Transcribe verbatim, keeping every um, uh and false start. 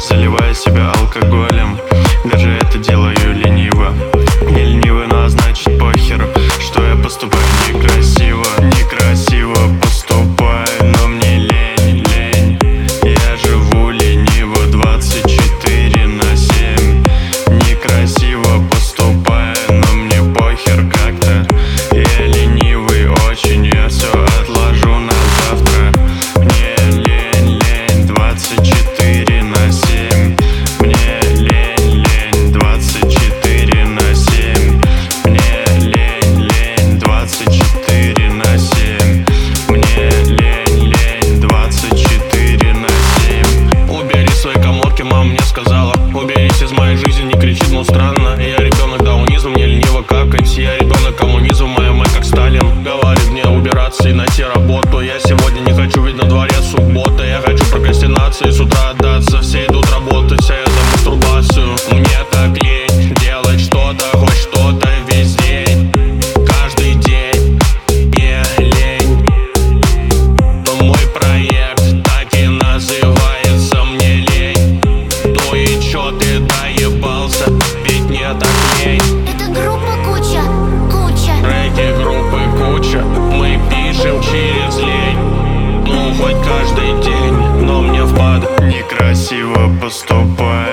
заливая себя алкоголем. Даже это делаю лениво. Не ленивый, но значит похер, что я поступаю некрасиво. Некрасиво поступаю, но мне лень, лень. Я живу лениво двадцать четыре на семь. Некрасиво поступаю, но мне похер как-то. Я ленивый очень, я все отложу на завтра. Мне лень, лень, двадцать четыре на семь. Мне лень, лень, двадцать четыре на семь. Мне лень, лень, двадцать четыре на семь. Мне лень, лень, двадцать четыре на семь. Убери свои комодки, мама мне сказала. Уберись из моей жизни, не кричит, но странно. Я ребенок даунизма, мне лениво какать. Я ребенок коммунизма, моя мать как Сталин. Говорит мне убираться и найти работу. Я сегодня не хочу, ведь на дворе суббота. Я хочу прокрастинации, с утра отдаться. Все идут работать, а я за мастурбацию. Мне так лень делать что-то, хоть что-то весь день. Каждый день мне лень. Но мой проект так и называется «Мне лень». Ну и чё ты доебался, ведь мне так лень. Это группа Куча, Куча. Треки группы Куча мы пишем через лень. Ну хоть каждый день, но мне впад. Некрасиво поступаю.